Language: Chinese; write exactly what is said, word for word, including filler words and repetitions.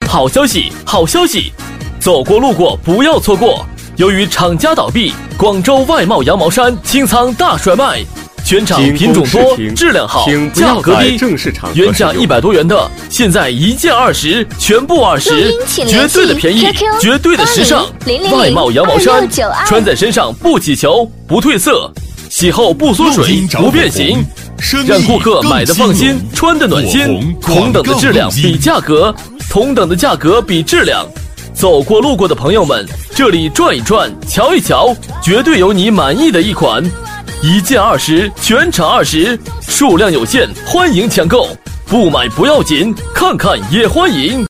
好消息，好消息！走过路过不要错过。由于厂家倒闭，广州外贸羊毛衫清仓大甩卖，全场品种多，质量好，价格低，原价一百多元的，现在一件二十，全部二十，绝对的便宜，绝对的时尚。外贸羊毛衫，穿在身上不起球，不褪色，洗后不缩水，不变形，让顾客买的放心，穿的暖心。同等的质量比价格，同等的价格比质量。走过路过的朋友们，这里转一转，瞧一瞧，绝对有你满意的一款。一件二十，全场二十，数量有限，欢迎抢购，不买不要紧，看看也欢迎。